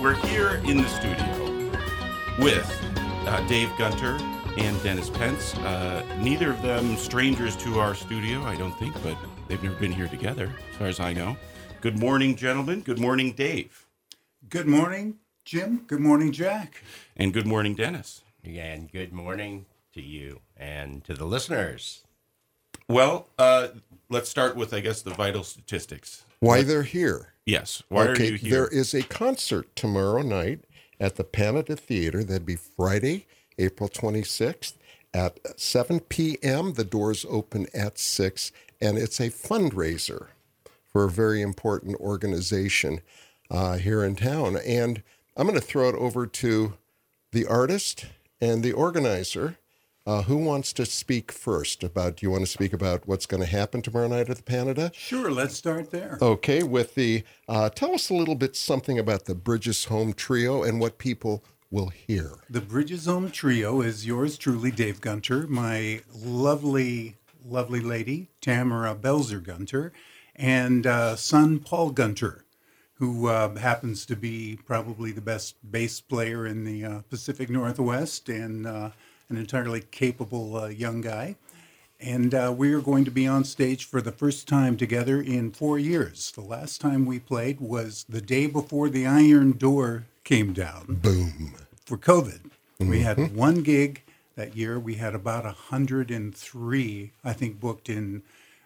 we're here in the studio with Dave Gunter and Dennis Pence. Neither of them strangers to our studio, I don't think, but they've never been here together, as far as I know. Good morning, gentlemen. Good morning, Dave. Good morning, Jim. Good morning, Jack. And good morning, Dennis. And good morning to you and to the listeners. Well, let's start with, I guess, the vital statistics. Why they're here. Yes. Why are you here? There is a concert tomorrow night at the Panada Theater. That'd be Friday, April 26th at 7 p.m. The doors open at 6, and it's a fundraiser for a very important organization here in town. And I'm going to throw it over to the artist and the organizer. Who wants to speak first do you want to speak about what's going to happen tomorrow night at the Panada? Sure, let's start there. Okay, with tell us a little bit something about the Bridges Home Trio and what people will hear. The Bridges Home Trio is yours truly, Dave Gunter, my lovely, lovely lady, Tamara Belzer Gunter, and son Paul Gunter, who happens to be probably the best bass player in the Pacific Northwest and an entirely capable young guy. And we are going to be on stage for the first time together in 4 years. The last time we played was the day before the Iron Door came down. Boom. For COVID. Mm-hmm. We had one gig that year. We had about 103, I think, booked in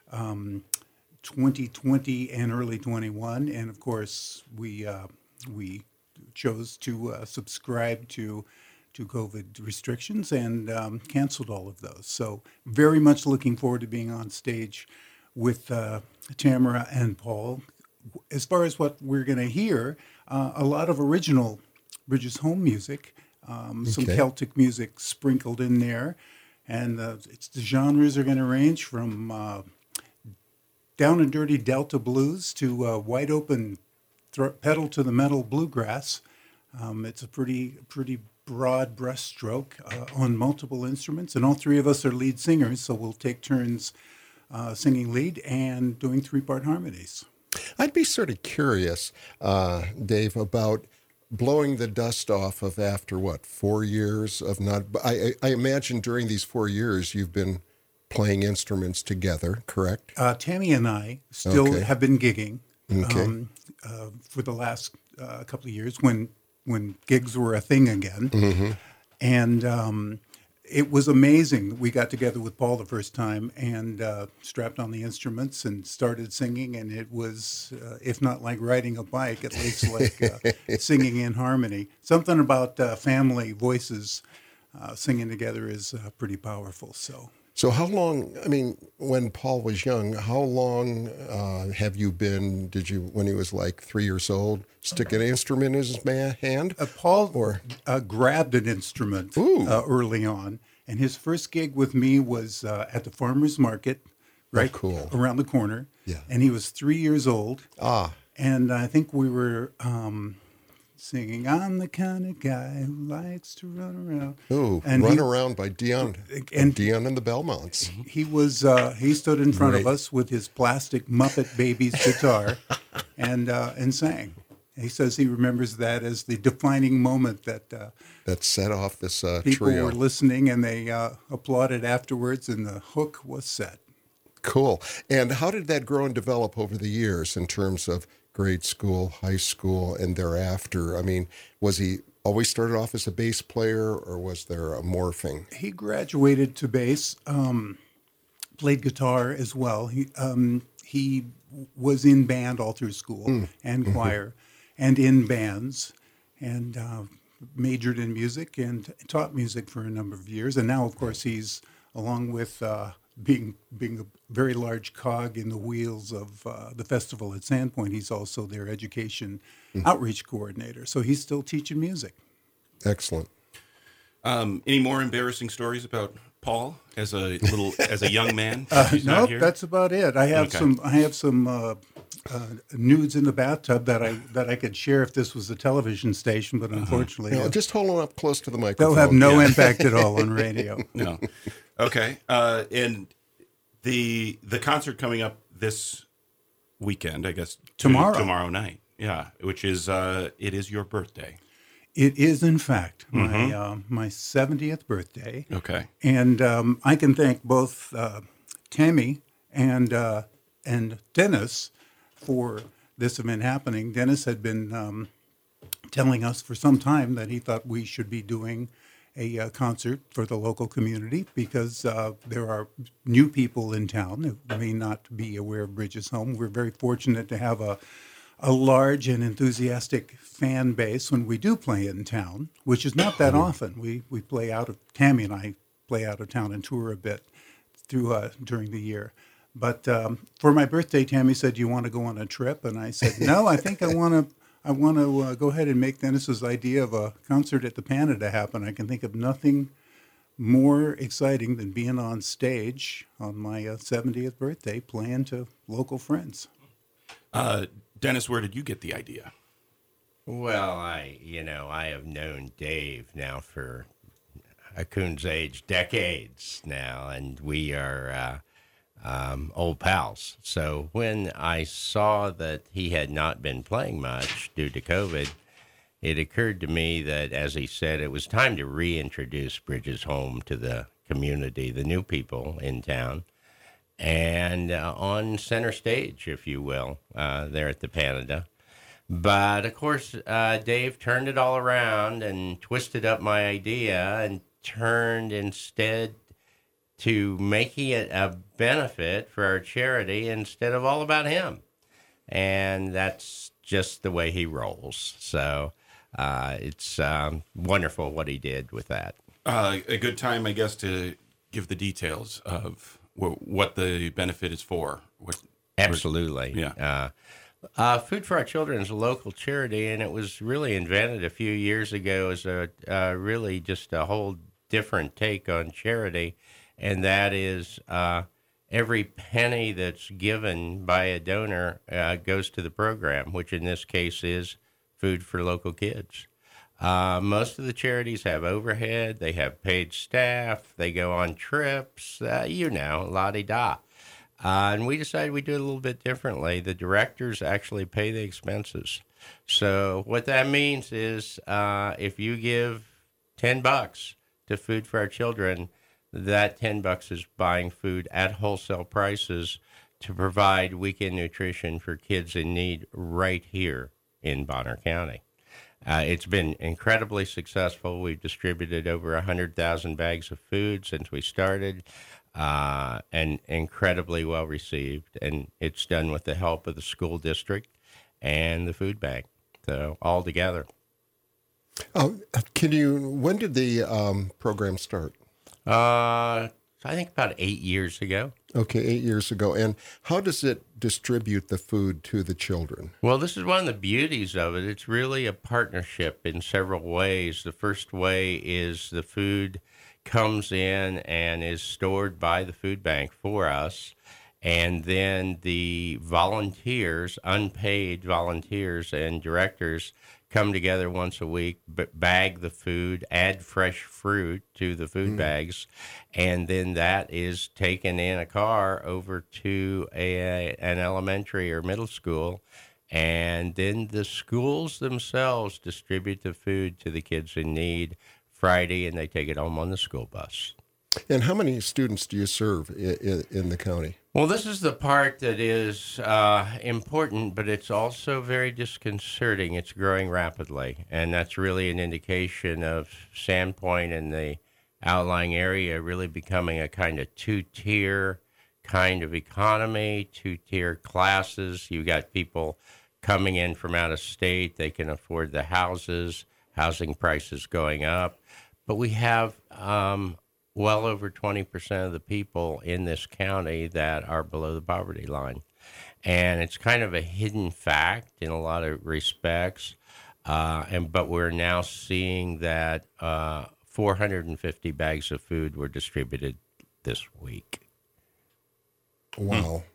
2020 and early 21. And of course, we chose to subscribe to COVID restrictions and canceled all of those. So very much looking forward to being on stage with Tamara and Paul. As far as what we're going to hear, a lot of original Bridges Home music, some Celtic music sprinkled in there. And the genres are going to range from down and dirty Delta blues to wide open pedal to the metal bluegrass. It's a pretty broad brushstroke on multiple instruments, and all three of us are lead singers, so we'll take turns singing lead and doing three-part harmonies. I'd be sort of curious, Dave, about blowing the dust off of after, 4 years of not... I imagine during these 4 years you've been playing instruments together, correct? Tammy and I still have been gigging for the last couple of years when gigs were a thing again. Mm-hmm. And it was amazing. We got together with Paul the first time and strapped on the instruments and started singing. And it was, if not like riding a bike, at least like singing in harmony. Something about family voices singing together is pretty powerful. So how long, when Paul was young, how long have you been, when he was like 3 years old, stick an instrument in his hand? Paul grabbed an instrument early on, and his first gig with me was at the farmer's market, around the corner. Yeah. And he was 3 years old. And I think we were... singing, I'm the kind of guy who likes to run around. Run Around by Dion and the Belmonts. He stood in front of us with his plastic Muppet Babies guitar and sang. He says he remembers that as the defining moment that set off this people trio. Were listening and they applauded afterwards and the hook was set. Cool. And how did that grow and develop over the years in terms of grade school, high school, and thereafter? Was he always started off as a bass player, or was there a morphing? He graduated to bass, played guitar as well. He was in band all through school and choir and in bands, and majored in music and taught music for a number of years. And now, of course, he's, along with being a very large cog in the wheels of the festival at Sandpoint, he's also their education outreach coordinator. So he's still teaching music. Excellent. Any more embarrassing stories about Paul as a young man? Nope, that's about it. I have some nudes in the bathtub that I could share if this was a television station, but unfortunately, just hold them up close to the microphone. They'll have no impact at all on radio. No. Okay. And the concert coming up this weekend, I guess. Tomorrow night. Yeah, which is it is your birthday. It is, in fact, my 70th birthday. Okay. And I can thank both Tammy and Dennis for this event happening. Dennis had been telling us for some time that he thought we should be doing a concert for the local community because there are new people in town who may not be aware of Bridges Home. We're very fortunate to have a large and enthusiastic fan base when we do play in town, which is not that often. We play out of, Tammy and I play out of town and tour a bit through during the year. But for my birthday, Tammy said, "Do you want to go on a trip?" And I said, "No, I think I want to go ahead and make Dennis's idea of a concert at the Canada happen. I can think of nothing more exciting than being on stage on my 70th birthday playing to local friends." Dennis, where did you get the idea? Well, I have known Dave now for a coon's age, decades now, and we are old pals. So when I saw that he had not been playing much due to COVID, it occurred to me that, as he said, it was time to reintroduce Bridges Home to the community, the new people in town, and on center stage, if you will, there at the Canada. But, of course, Dave turned it all around and twisted up my idea and turned instead to making it a benefit for our charity instead of all about him. And that's just the way he rolls. So it's wonderful what he did with that. A good time, I guess, to give the details of what the benefit is for. Absolutely. Yeah. Food for Our Children is a local charity, and it was really invented a few years ago as a really just a whole different take on charity, and that is every penny that's given by a donor goes to the program, which in this case is Food for Local Kids. Most of the charities have overhead, they have paid staff, they go on trips, la-di-da. And we decided we'd do it a little bit differently. The directors actually pay the expenses. So what that means is if you give $10 to Food for Our Children, that $10 is buying food at wholesale prices to provide weekend nutrition for kids in need right here in Bonner County. It's been incredibly successful. We've distributed over 100,000 bags of food since we started, and incredibly well received. And it's done with the help of the school district and the food bank. So all together. When did the program start? I think about 8 years ago. Okay, 8 years ago. And how does it distribute the food to the children? Well, this is one of the beauties of it. It's really a partnership in several ways. The first way is the food comes in and is stored by the food bank for us. And then the volunteers, unpaid volunteers and directors come together once a week, bag the food, add fresh fruit to the food bags, and then that is taken in a car over to an elementary or middle school, and then the schools themselves distribute the food to the kids in need Friday, and they take it home on the school bus. And how many students do you serve in the county? Well, this is the part that is important, but it's also very disconcerting. It's growing rapidly, and that's really an indication of Sandpoint and the outlying area really becoming a kind of two-tier kind of economy, two-tier classes. You've got people coming in from out of state. They can afford the houses, housing prices going up. But we have well over 20% of the people in this county that are below the poverty line. And it's kind of a hidden fact in a lot of respects. But we're now seeing that 450 bags of food were distributed this week. Wow.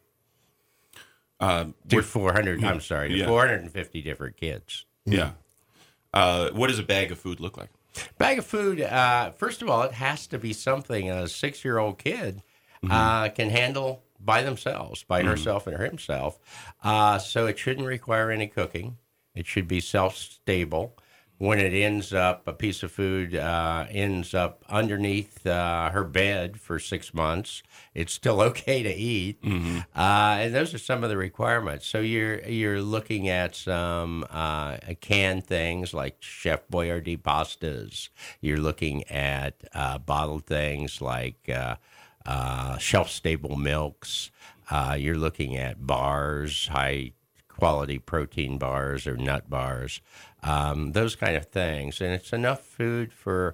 To 450 different kids. Yeah. What does a bag of food look like? Bag of food, first of all, it has to be something a 6-year-old kid can handle by themselves, by herself and himself. So it shouldn't require any cooking. It should be self-stable. When it ends up, a piece of food ends up underneath her bed for 6 months, it's still okay to eat. And those are some of the requirements. So you're looking at some canned things like Chef Boyardee pastas. You're looking at bottled things like shelf-stable milks. You're looking at bars, high-quality protein bars or nut bars, those kind of things. And it's enough food for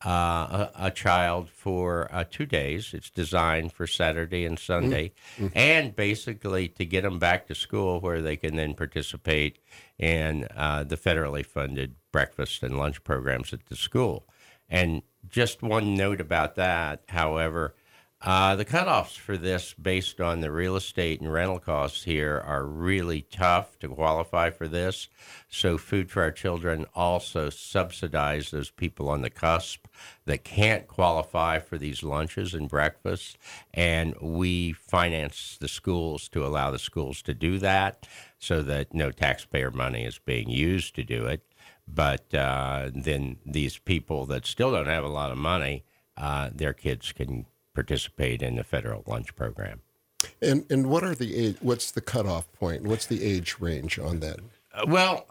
a child for 2 days. It's designed for Saturday and Sunday, and basically to get them back to school where they can then participate in the federally funded breakfast and lunch programs at the school. And just one note about that, however, the cutoffs for this based on the real estate and rental costs here are really tough to qualify for this. So Food for Our Children also subsidize those people on the cusp that can't qualify for these lunches and breakfasts. And we finance the schools to allow the schools to do that so that no taxpayer money is being used to do it. But then these people that still don't have a lot of money, their kids can participate in the federal lunch program. And what are the age? What's the cutoff point? What's the age range on that? Well,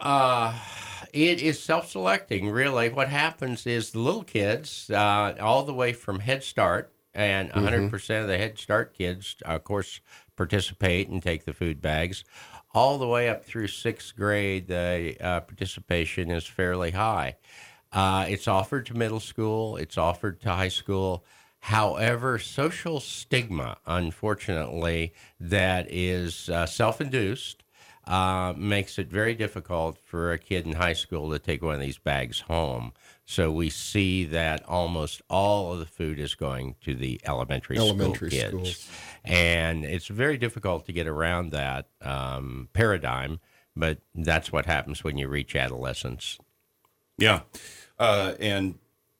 it is self-selecting, really. What happens is the little kids, all the way from Head Start, and 100% of the Head Start kids, of course, participate and take the food bags. All the way up through 6th grade, the participation is fairly high. It's offered to middle school. It's offered to high school. However, social stigma, unfortunately, that is self-induced, makes it very difficult for a kid in high school to take one of these bags home. So we see that almost all of the food is going to the elementary school kids. Schools. And it's very difficult to get around that paradigm, but that's what happens when you reach adolescence. Yeah. And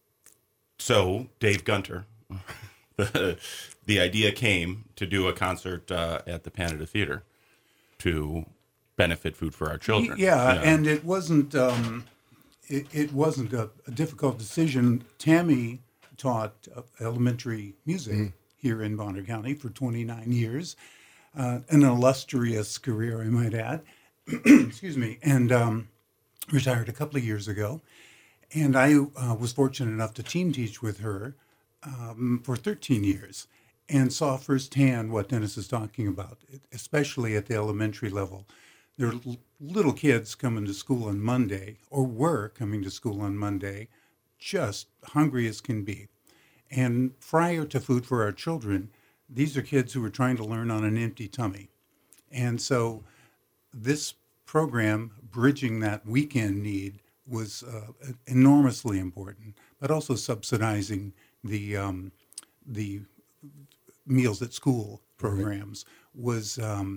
so Dave Gunter, the idea came to do a concert at the Panada Theater to benefit Food for Our Children. Yeah, and it wasn't it wasn't a difficult decision. Tammy taught elementary music here in Bonner County for 29 years, an illustrious career, I might add. Excuse me, and retired a couple of years ago. And I was fortunate enough to team teach with her for 13 years and saw firsthand what Dennis is talking about, especially at the elementary level. There are little kids coming to school on Monday, or were coming to school on Monday, just hungry as can be. And prior to Food for Our Children, these are kids who were trying to learn on an empty tummy. And so this program, bridging that weekend need, was enormously important, but also subsidizing the meals at school programs was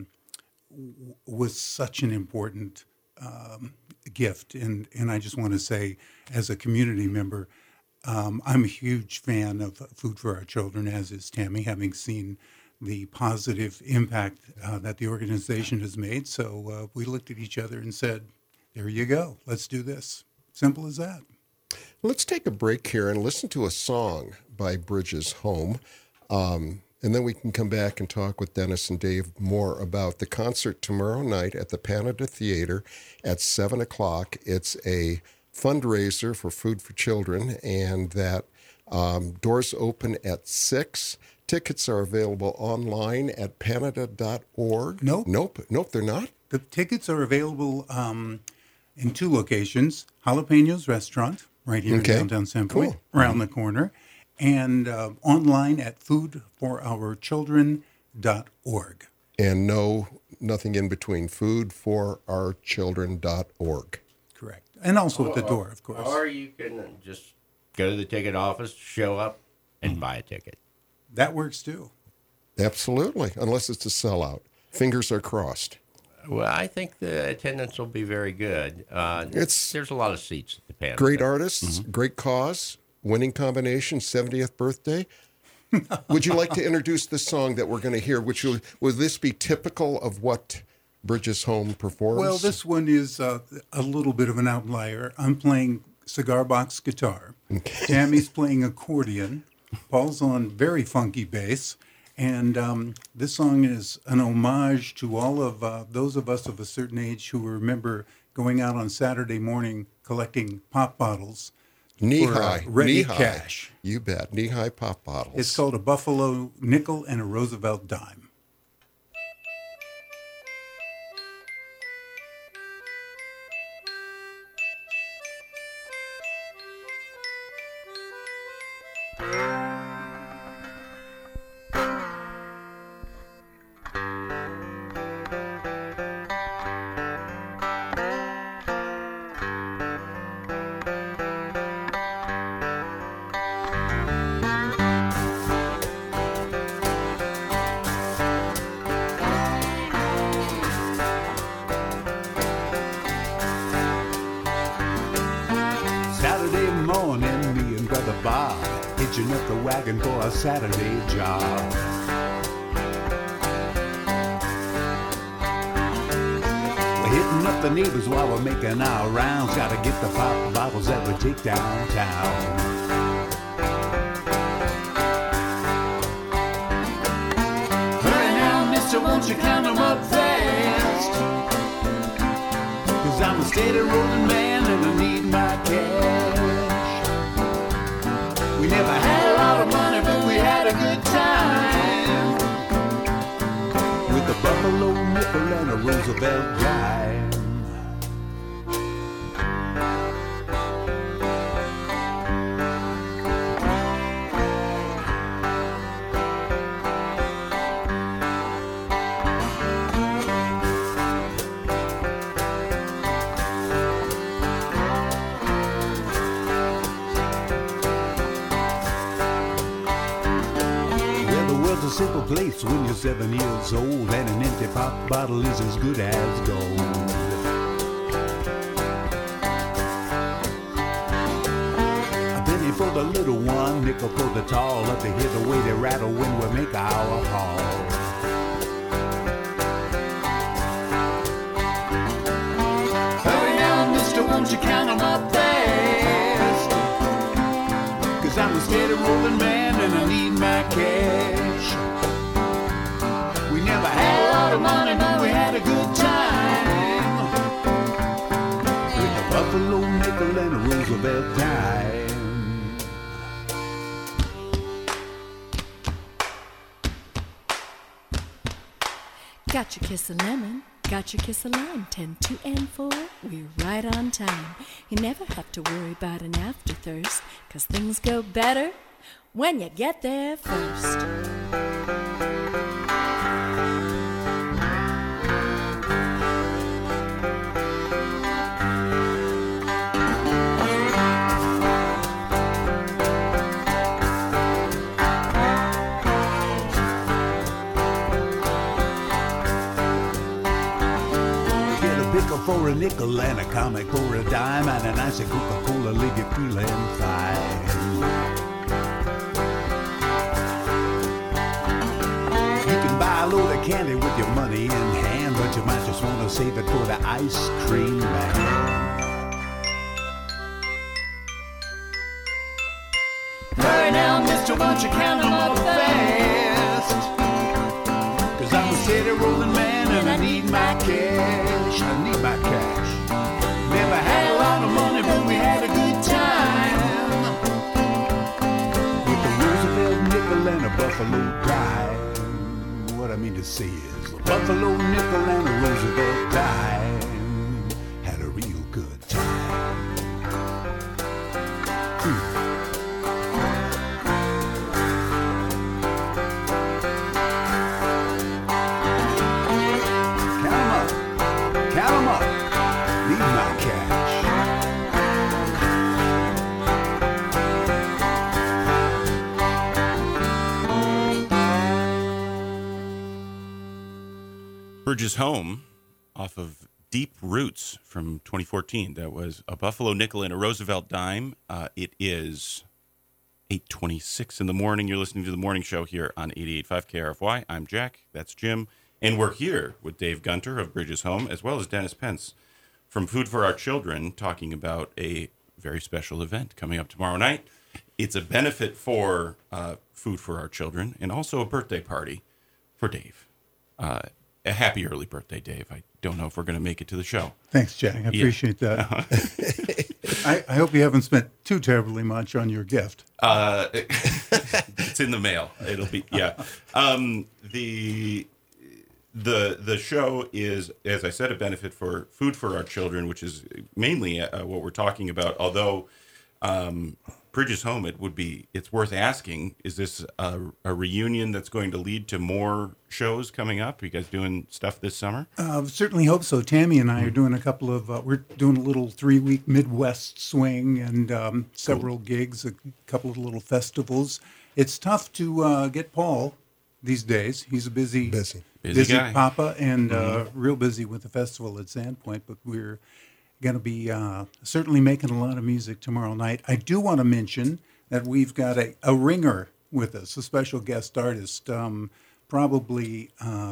such an important gift. And I just want to say, as a community member, I'm a huge fan of Food for Our Children, as is Tammy, having seen the positive impact that the organization has made. So we looked at each other and said, there you go. Let's do this. Simple as that. Let's take a break here and listen to a song by Bridges Home. And then we can come back and talk with Dennis and Dave more about the concert tomorrow night at the Panada Theater at 7 o'clock. It's a fundraiser for Food for Children, and that doors open at 6. Tickets are available online at panada.org. Nope, they're not. The tickets are available in 2 locations: Jalapenos Restaurant, right here in downtown Sandpoint, around the corner, and online at foodforourchildren.org. And nothing in between, foodforourchildren.org. Correct. And also at the door, of course. Or you can just go to the ticket office, show up, and buy a ticket. That works too. Absolutely, unless it's a sellout. Fingers are crossed. Well, I think the attendance will be very good. There's a lot of seats at the panel. Great artists, great cause, winning combination, 70th birthday. Would you like to introduce the song that we're going to hear? Will this be typical of what Bridges Home performs? Well, this one is a little bit of an outlier. I'm playing cigar box guitar. Tammy's playing accordion. Paul's on very funky bass. And this song is an homage to all of those of us of a certain age who remember going out on Saturday morning collecting pop bottles. Knee-high. Ready Knee-high. cash. You bet. Knee-high pop bottles. It's called a Buffalo Nickel and a Roosevelt Dime. Saturday morning, me and Brother Bob hitching up the wagon for a Saturday job. We're hitting up the neighbors while we're making our rounds. Gotta get the pop bottles that we take downtown. Hurry now, mister, won't you count 'em up fast? 'Cause I'm a steady rolling man and I need my cash. We never had a lot of money, but we had a good time. With the Buffalo Nickel and a Roosevelt Dime. Well, the world's a simple place when you're 7 years old, and an empty pop bottle is as good as gold. A penny for the little one, nickel for the tall. Love to hear the way they rattle when we make our haul. Hurry now, mister, won't you count 'em up fast? 'Cause I'm a steady rolling man and I need my cash. We never had a lot of money, but we had a good time. With the Buffalo Nickel and a Roosevelt Dime. Got your kiss of lemon, got your kiss of lime. 10, 2, and 4, we're right on time. You never have to worry about an afterthirst, 'cause things go better when you get there first. Get a pickle for a nickel and a comic for a dime, and a nice Coca-Cola leave you feeling fine. You can buy a load of candy with your money in hand, but you might just want to save it for the ice cream man. Hurry now, mister, won't you count 'em up fast? 'Cause I'm a steady rolling man and I need my cash. I need my cash. Never had a lot of money, but we had a good time. With the Roosevelt Nickel and a Buffalo Dime. What I mean to say is, the Buffalo Nickel and a Roosevelt Dime had a real good time. Count 'em up. Need my cash. Bridges Home off of Deep Roots from 2014. That was a Buffalo Nickel and a Roosevelt Dime. It is 8:26 in the morning. You're listening to The Morning Show here on 88.5 KRFY. I'm Jack. That's Jim. And we're here with Dave Gunter of Bridges Home, as well as Dennis Pence from Food for Our Children, talking about a very special event coming up tomorrow night. It's a benefit for Food for Our Children and also a birthday party for Dave. A happy early birthday, Dave. I don't know if we're going to make it to the show. Thanks, Jack. I appreciate that. I hope you haven't spent too terribly much on your gift. It's in the mail. It'll be, yeah. The show is, as I said, a benefit for Food for Our Children, which is mainly what we're talking about. Although Bridges Home, it's worth asking, is this a reunion that's going to lead to more shows coming up? Are you guys doing stuff this summer? Certainly hope so. Tammy and I are doing a couple of, we're doing a little 3-week Midwest swing and several gigs, a couple of little festivals. It's tough to get Paul these days. He's a busy guy. papa and real busy with the festival at Sandpoint, but we're going to be certainly making a lot of music tomorrow night. I do want to mention that we've got a ringer with us, a special guest artist, probably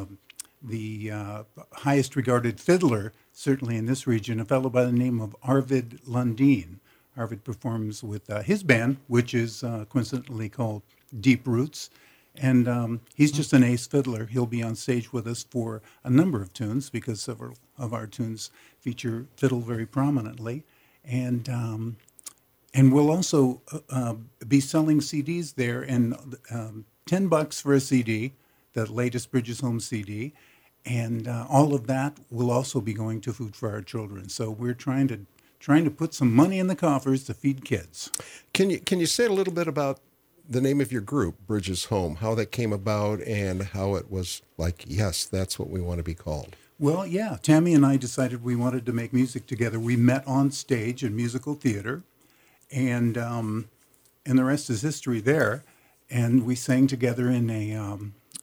the highest regarded fiddler, certainly in this region, a fellow by the name of Arvid Lundin. Arvid performs with his band, which is coincidentally called Deep Roots. And he's just an ace fiddler. He'll be on stage with us for a number of tunes because several of our tunes feature fiddle very prominently. And we'll also be selling CDs there, and $10 for a CD, the latest Bridges Home CD. And all of that will also be going to Food for Our Children. So we're trying to put some money in the coffers to feed kids. Can you say a little bit about the name of your group, Bridges Home, how that came about and how it was like, yes, that's what we want to be called? Well, yeah, Tammy and I decided we wanted to make music together. We met on stage in musical theater, and the rest is history there. And we sang together in a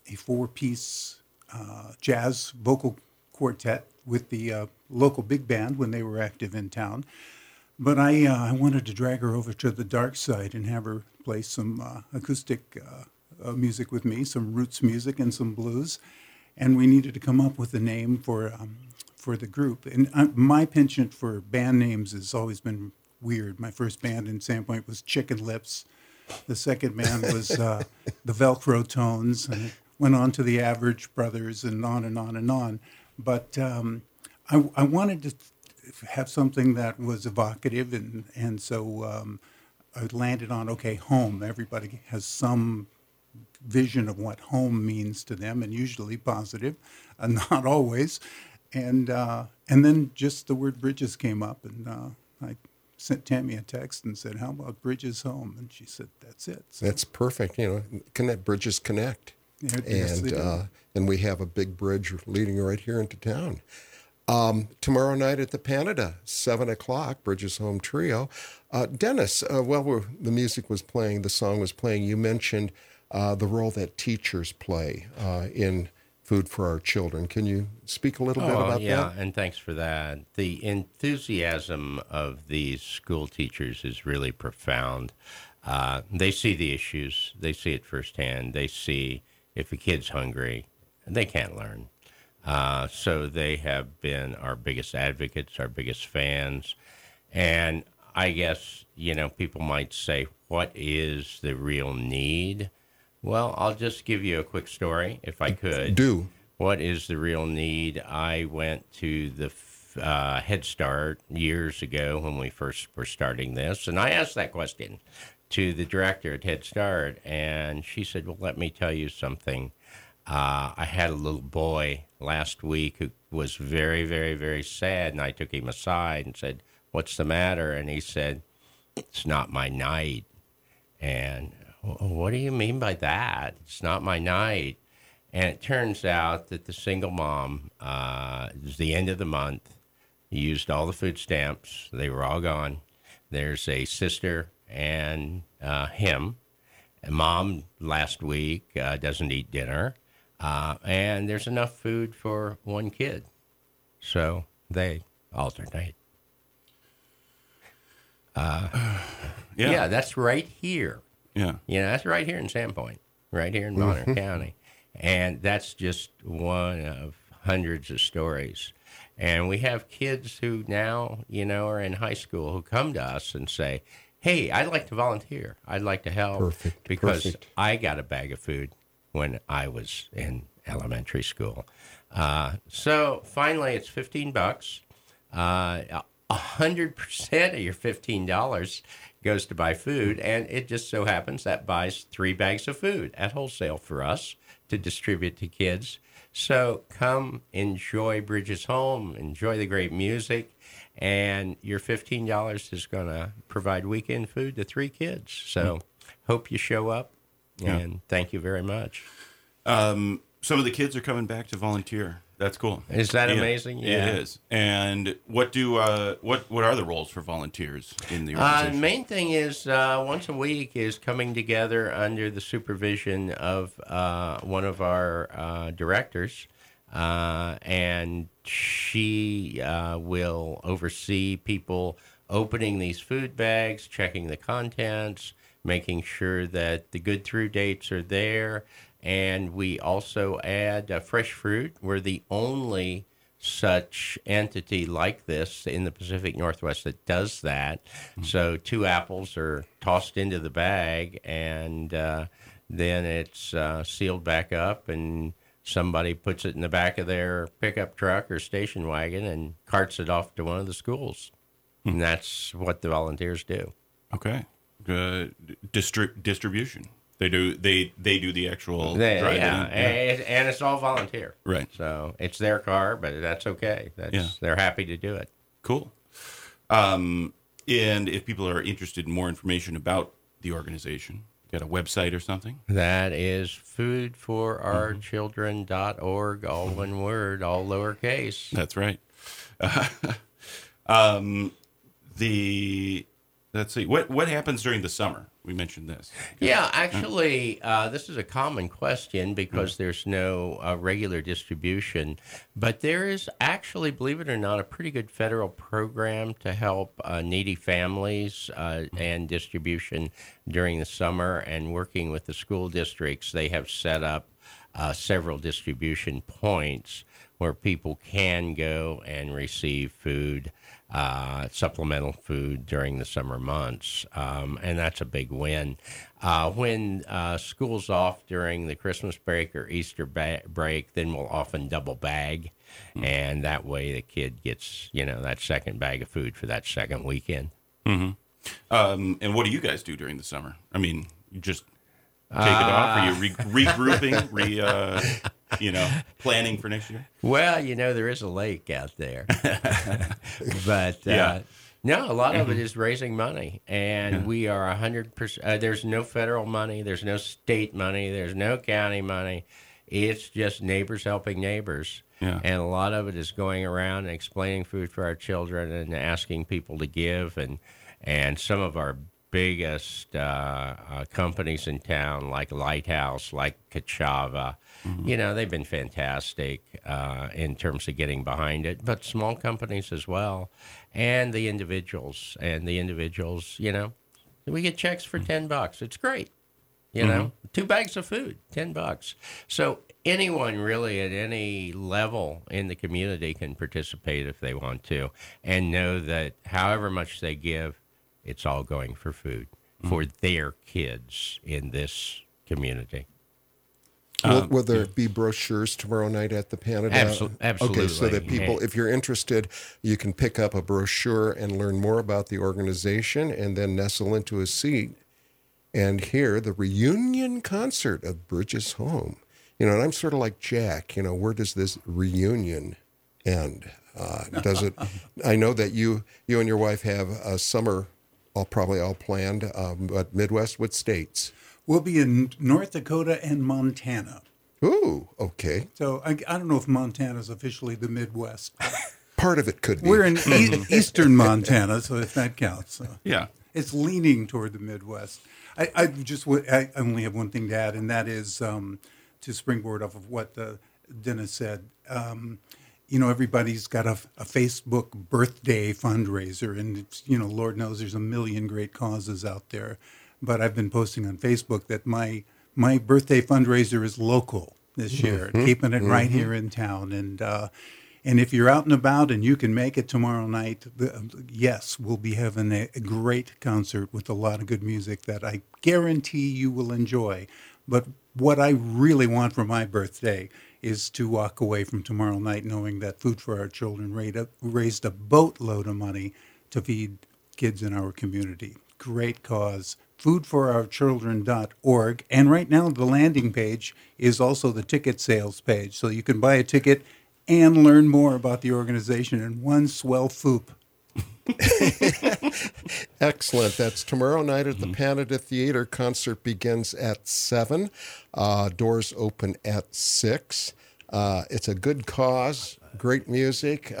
4-piece jazz vocal quartet with the local big band when they were active in town. But I wanted to drag her over to the dark side and have her play some acoustic music with me, some roots music and some blues. And we needed to come up with a name for the group. And my penchant for band names has always been weird. My first band in Sandpoint was Chicken Lips. The second band was the Velcro Tones, and it went on to the Average Brothers and on and on and on. But I wanted to have something that was evocative, and so I landed on, okay, home. Everybody has some vision of what home means to them, and usually positive, not always. And then just the word Bridges came up, and I sent Tammy a text and said, how about Bridges Home? And she said, that's it. So, that's perfect. Connect, Bridges connect. Yes, and we have a big bridge leading right here into town. Tomorrow night at the Panada, 7 o'clock, Bridges Home Trio. Dennis, while the music was playing, the song was playing, you mentioned the role that teachers play in Food for Our Children. Can you speak a little bit about that? Yeah, and thanks for that. The enthusiasm of these school teachers is really profound. They see the issues. They see it firsthand. They see if a kid's hungry, they can't learn. So they have been our biggest advocates, our biggest fans. And I guess, people might say, what is the real need? Well, I'll just give you a quick story, if I could. Do. What is the real need? I went to the Head Start years ago when we first were starting this, and I asked that question to the director at Head Start, and she said, well, let me tell you something. I had a little boy last week who was very, very, very sad, and I took him aside and said, what's the matter? And he said, it's not my night. And what do you mean by that? It's not my night. And it turns out that the single mom, it was the end of the month, used all the food stamps. They were all gone. There's a sister and him. And mom last week doesn't eat dinner. And there's enough food for one kid. So they alternate. Yeah, that's right here. Yeah. That's right here in Sandpoint, right here in Bonner County. And that's just one of hundreds of stories. And we have kids who now, are in high school who come to us and say, hey, I'd like to volunteer. I'd like to help. Perfect, Because perfect. I got a bag of food when I was in elementary school. So finally, it's $15. 100% of your $15 goes to buy food, and it just so happens that buys 3 bags of food at wholesale for us to distribute to kids. So come enjoy Bridges Home, enjoy the great music, and your $15 is going to provide weekend food to 3 kids. So hope you show up, and thank you very much. Some of the kids are coming back to volunteer. That's cool. Is that amazing? Yeah. It is. And what are the roles for volunteers in the The organization? main thing is once a week is coming together under the supervision of one of our directors, and she will oversee people opening these food bags, checking the contents, making sure that the good through dates are there. And we also add fresh fruit. We're the only such entity like this in the Pacific Northwest that does that. So 2 apples are tossed into the bag, and then it's sealed back up, and somebody puts it in the back of their pickup truck or station wagon and carts it off to one of the schools. And that's what the volunteers do. Okay. Distribution. They do the actual Yeah, driving. and it's all volunteer. Right. So it's their car, but that's okay. They're happy to do it. Cool. And if people are interested in more information about the organization, got a website or something? That is foodforourchildren.org, all one word, all lowercase. That's right. Let's see. What happens during the summer? We mentioned this. Yeah, actually, this is a common question because there's no regular distribution. But there is actually, believe it or not, a pretty good federal program to help needy families and distribution during the summer. And working with the school districts, they have set up several distribution points where people can go and receive food, supplemental food during the summer months, and that's a big win. When school's off during the Christmas break or Easter break, then we'll often double bag, and that way the kid gets, that second bag of food for that second weekend. And what do you guys do during the summer? I mean, you just take it off? Are you regrouping, planning for next year? Well, there is a lake out there. But no, a lot of it is raising money. And we are 100%. There's no federal money. There's no state money. There's no county money. It's just neighbors helping neighbors. Yeah. And a lot of it is going around and explaining food for our children and asking people to give. And some of our biggest companies in town, like Lighthouse, like Kachava, they've been fantastic in terms of getting behind it, but small companies as well, and the individuals. We get checks for $10. It's great. 2 bags of food, $10. So anyone really at any level in the community can participate if they want to, and know that however much they give, it's all going for food for their kids in this community. Will there be brochures tomorrow night at the Panada? Absolutely. Okay, so that people, if you're interested, you can pick up a brochure and learn more about the organization and then nestle into a seat and hear the reunion concert of Bridges Home. And I'm sort of like Jack, where does this reunion end? Does it? I know that you and your wife have a summer probably all planned, but Midwest, what states? We'll be in North Dakota and Montana. Ooh, okay. So I don't know if Montana is officially the Midwest. Part of it could be. We're in eastern Montana, so if that counts. So Yeah. it's leaning toward the Midwest. I only have one thing to add, and that is to springboard off of what Dennis said. Everybody's got a Facebook birthday fundraiser, and it's, Lord knows there's a million great causes out there. But I've been posting on Facebook that my birthday fundraiser is local. this year, keeping it right here in town. And if you're out and about and you can make it tomorrow night, yes, we'll be having a great concert with a lot of good music that I guarantee you will enjoy. But what I really want for my birthday is to walk away from tomorrow night knowing that Food for Our Children raised a boatload of money to feed kids in our community. Great cause. foodforourchildren.org. And right now, the landing page is also the ticket sales page. So you can buy a ticket and learn more about the organization in one swell foop. Excellent. That's tomorrow night at the Panada Theater. Concert begins at 7. Doors open at 6. It's a good cause. Great music.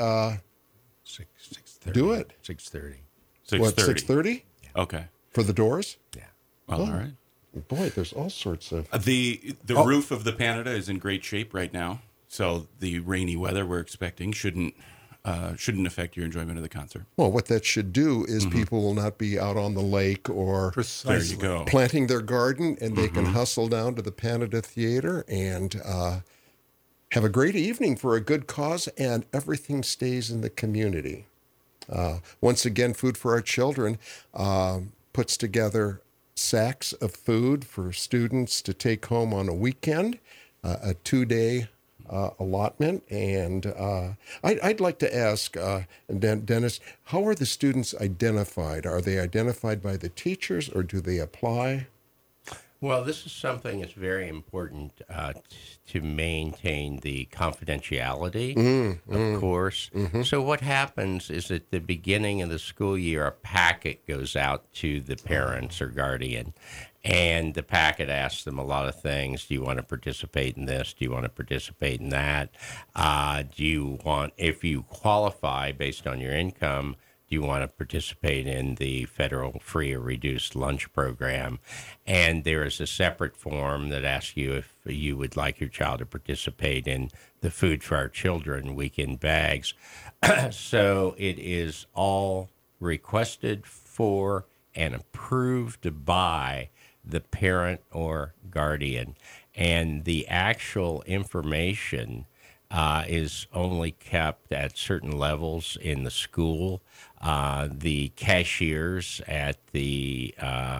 6:30. Do it. 6:30. 6:30. What, 6:30? Okay. For the Doors? Yeah. Well, all right. Boy, there's all sorts of... The roof of the Panada is in great shape right now, so the rainy weather we're expecting shouldn't affect your enjoyment of the concert. Well, what that should do is people will not be out on the lake or There you go. planting their garden, and they can hustle down to the Panada Theater and have a great evening for a good cause, and everything stays in the community. Once again, Food for Our Children puts together sacks of food for students to take home on a weekend, a 2-day allotment. And I'd like to ask, Dennis, how are the students identified? Are they identified by the teachers, or do they apply? Well, this is something that's very important to maintain the confidentiality, of course. So what happens is at the beginning of the school year, a packet goes out to the parents or guardian, and the packet asks them a lot of things. Do you want to participate in this? Do you want to participate in that? Do you want, if you qualify based on your income, do you want to participate in the federal free or reduced lunch program? And there is a separate form that asks you if you would like your child to participate in the Food for Our Children weekend bags. So it is all requested for and approved by the parent or guardian. And the actual information is only kept at certain levels in the school. The cashiers at the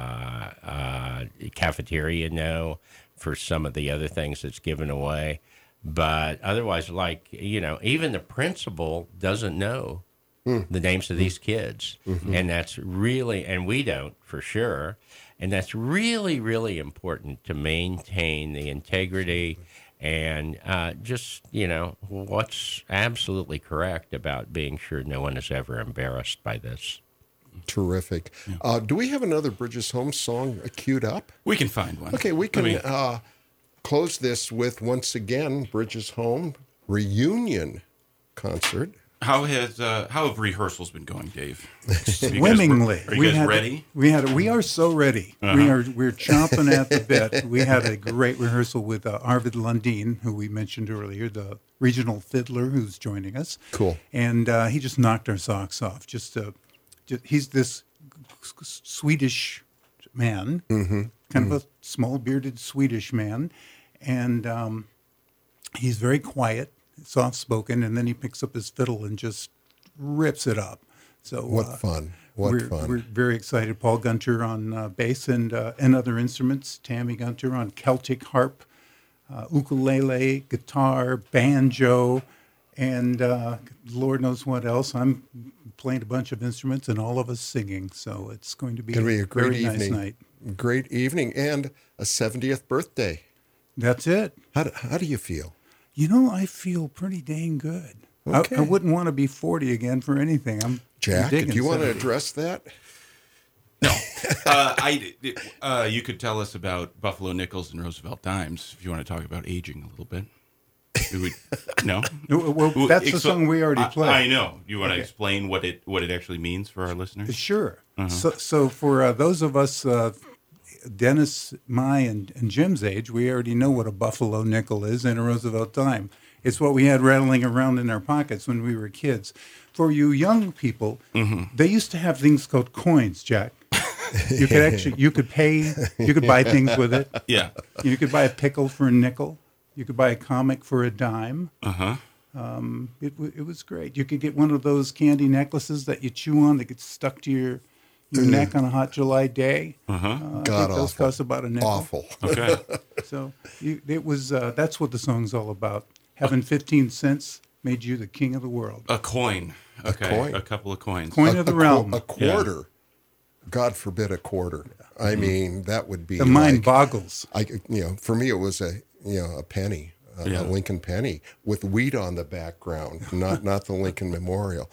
cafeteria know for some of the other things that's given away. But otherwise, even the principal doesn't know the names of these kids. And that's really, and we don't for sure. And that's really, really important to maintain the integrity and what's absolutely correct about being sure no one is ever embarrassed by this. Terrific. Yeah. Do we have another Bridges Home song queued up? We can find one. Okay, we can close this with, once again, Bridges Home reunion concert. How have rehearsals been going, Dave? Swimmingly. Are you guys ready? We are so ready. We're chomping at the bit. We had a great rehearsal with Arvid Lundin, who we mentioned earlier, the regional fiddler who's joining us. Cool. And he just knocked our socks off. He's this Swedish man, kind of a small bearded Swedish man, and he's very quiet, soft-spoken, and then he picks up his fiddle and just rips it up. So what fun! We're very excited. Paul Gunter on bass and other instruments. Tammy Gunter on Celtic harp, ukulele, guitar, banjo, and Lord knows what else. I'm playing a bunch of instruments and all of us singing. So it's going to be a great very evening. Nice night. Great evening and a 70th birthday. That's it. How do you feel? I feel pretty dang good. Okay. I wouldn't want to be 40 again for anything. Jack, do you want to address that? No. You could tell us about Buffalo Nickels and Roosevelt Dimes if you want to talk about aging a little bit. No? Well, that's the song we already played. I know. You want to explain what it actually means for our listeners? Sure. So for those of us, Dennis, my, and Jim's age, we already know what a Buffalo nickel is and a Roosevelt dime. It's what we had rattling around in our pockets when we were kids. For you young people, they used to have things called coins, Jack. You could buy things with it. Yeah. You could buy a pickle for a nickel. You could buy a comic for a dime. Uh-huh. It was great. You could get one of those candy necklaces that you chew on that gets stuck to your neck on a hot July day. Uh-huh. I think God those awful. cost about a nickel. Awful. Okay. So it was. That's what the song's all about. Having 15 cents made you the king of the world. A coin. Okay. coin. A couple of coins. Coin of the realm. A quarter. God forbid a quarter. I mean, that would be The mind like, boggles. for me, it was a penny, Yeah. a Lincoln penny with wheat on the background, not the Lincoln Memorial.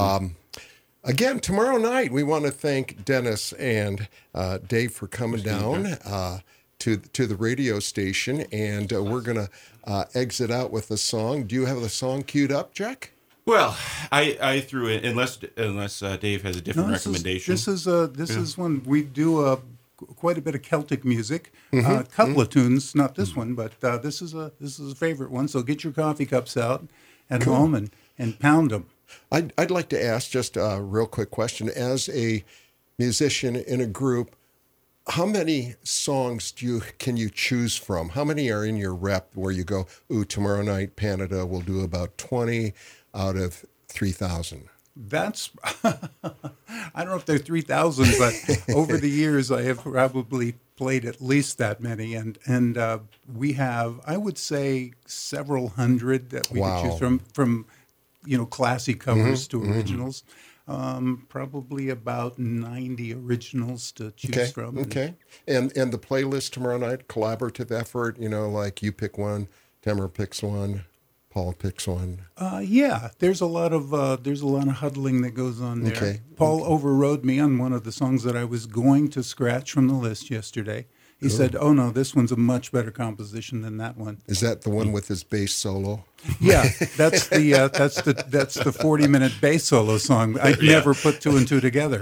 Again, tomorrow night, we want to thank Dennis and Dave for coming down to the radio station, and we're going to exit out with a song. Do you have the song queued up, Jack? Well, I threw it unless Dave has a different recommendation. This is when we do quite a bit of Celtic music. A couple of tunes, not this one, but this is a favorite one. So get your coffee cups out at home and pound them. I'd like to ask just a real quick question. As a musician in a group, how many songs can you choose from? How many are in your rep where you go, ooh, tomorrow night, Canada, we'll do about 20 out of 3,000? That's, I don't know if they're 3,000, but over the years I have probably played at least that many. And we have, I would say, several hundred that we Wow. could choose from classy covers to originals. Probably about 90 originals to choose from. Okay. And the playlist tomorrow night, collaborative effort, like you pick one, Tamara picks one, Paul picks one. Yeah, there's a lot of huddling that goes on there. Okay. Paul overrode me on one of the songs that I was going to scratch from the list yesterday. He said, "Oh no, this one's a much better composition than that one." Is that the one with his bass solo? Yeah, that's the 40-minute bass solo song. I never put two and two together.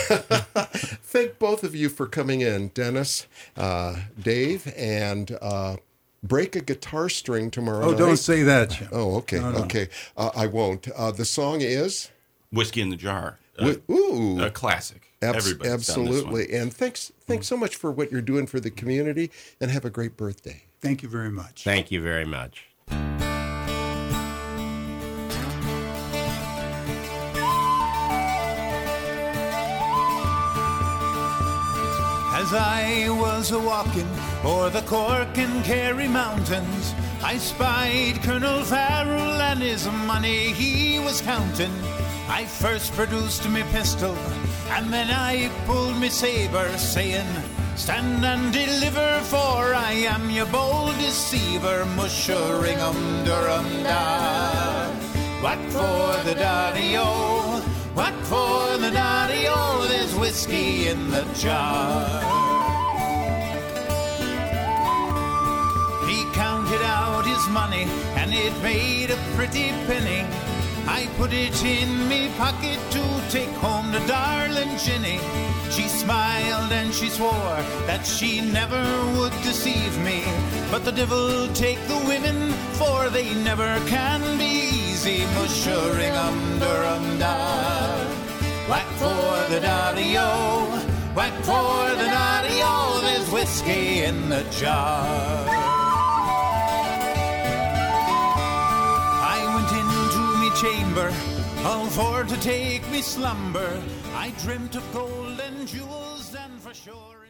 Thank both of you for coming in, Dennis, Dave, and break a guitar string tomorrow night. Don't say that, Jim. Oh, okay, okay. I won't. The song is? Whiskey in the Jar. Ooh. A classic. Everybody's done this one. Absolutely. And thanks so much for what you're doing for the community, and have a great birthday. Thank you very much. Thank you very much. As I was a-walking o'er the Cork and Kerry mountains, I spied Colonel Farrell and his money he was counting. I first produced me pistol, and then I pulled me saber, saying, "Stand and deliver, for I am your bold deceiver, Musheringham-Durham-Da. Whack for the daddy-o, whack for the daddy-o, there's whiskey in the jar." He counted out his money, and it made a pretty penny. I put it in me pocket to take home to darling Ginny. She smiled and she swore that she never would deceive me. But the devil take the women, for they never can be easy. Musheringham-Durham-Da. Whack for the daddy-o, whack for the daddy-o, there's whiskey in the jar. Chamber, all for to take me slumber. I dreamt of gold and jewels, and for sure